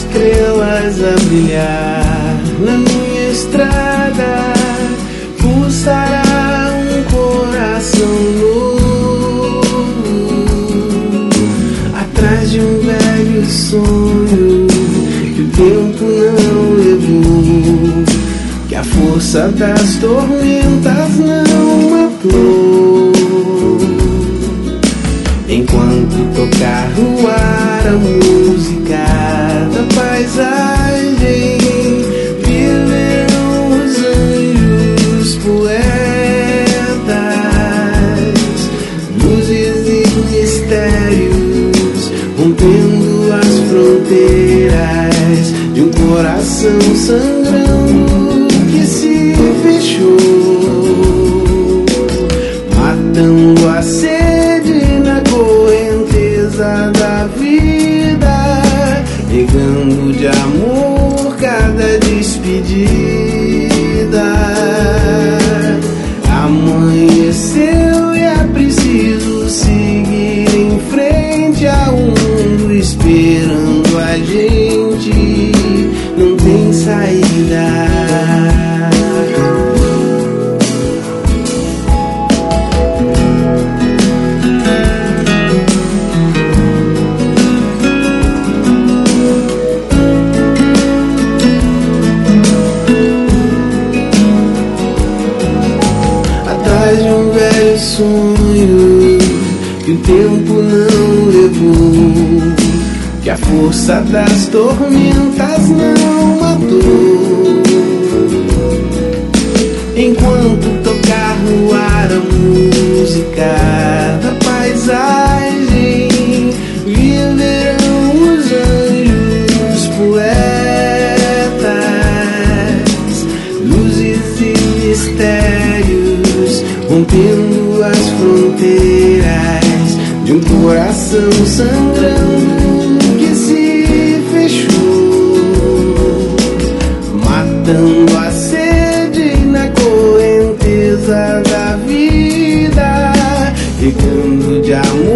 estrelas a brilhar na minha estrada, pulsará um coração novo, atrás de um velho sonho que o tempo não levou, que a força das tormentas não matou. Enquanto tocar no ar a música da paisagem, viverão os anjos poetas, luzes e mistérios, rompendo as fronteiras de um coração sangrando que se fechou, matando a sede na correnteza da vida, negando de amor cada despedida. Amanheceu e é preciso seguir em frente ao mundo esperando a gente, não tem saída. Sonho que o tempo não levou, que a força das tormentas não matou. Enquanto tocar no ar a música da paisagem, viverão os anjos poetas, luzes e mistérios, rompendo as fronteiras de um coração sangrando que se fechou, matando a sede na correnteza da vida, regando de amor